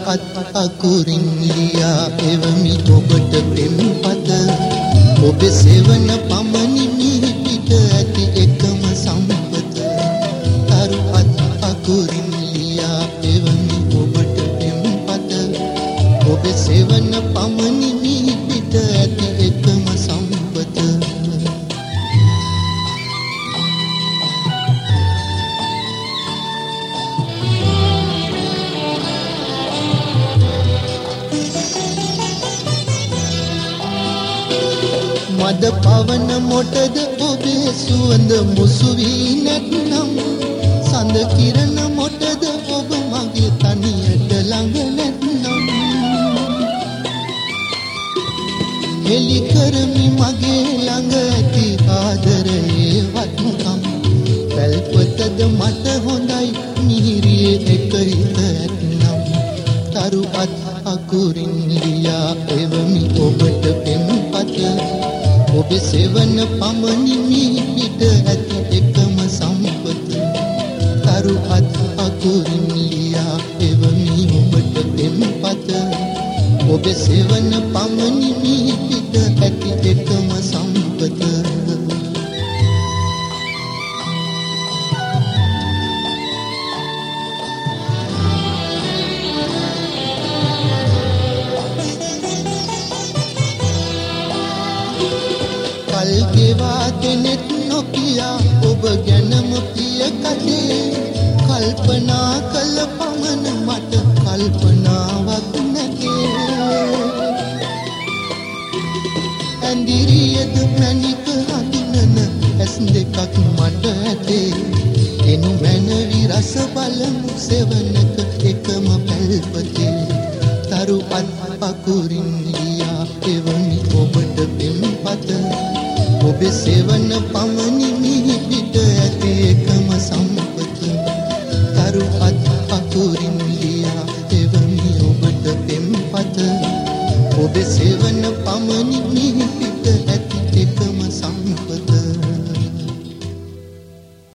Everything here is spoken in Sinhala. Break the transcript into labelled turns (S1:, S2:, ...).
S1: අත් අකුරින් ලියා එවමි ඔබට පෙම්පත ඔබේ සෙවන පමණි මිහි පිට ඇති එකම සම්පත තරු අත් අකුරින් ලියා එවමි ඔබට පෙම්පත ඔබේ සෙවන පමණි මිහි පිට ඇති එකම සම්පත මද පවන මොටද ඔබේ සුවඳ මුසු වී නැත්නම් සඳ කිරණ මොටද ඔබ මගේ තනියට ළඟ නැත්නම් එලි කරමි මගේ ළඟ ඇති ආදරයේ වත්කම් පැල්පතද මට හොඳයි මිහිරියේ එක හිත ඇත්නම් තරු අත් අකුරින් ලියා එවමි ඔබට පෙම්පත ඔබේ සෙවන පමණි මිහි පිට ඇති එකම සම්පත තරු අත් අකුරින් ලියා එවමි ඔබට පෙම්පත ඔබේ සෙවන පමණි මිහි පිට ඇති එකම සම්පත කල් ගෙවා දෙනෙත් නොකියා ඔබ ගැනම පිය කටේ කල්පනා කළ පමණ මට කල්පනාවක් නැතේ ඇඳිරියද මැණික හඳුනන ඇස් දෙකක් මට ඇතේ එනු මැනවි රස බලමු සෙවනක එකම පැල්පතේ තරු අත් අකුරින් ලියා එවමි ඔබට පෙම්පත ඔබේ සෙවන පමණි මිහි පිට ඇති එකම සම්පත තරු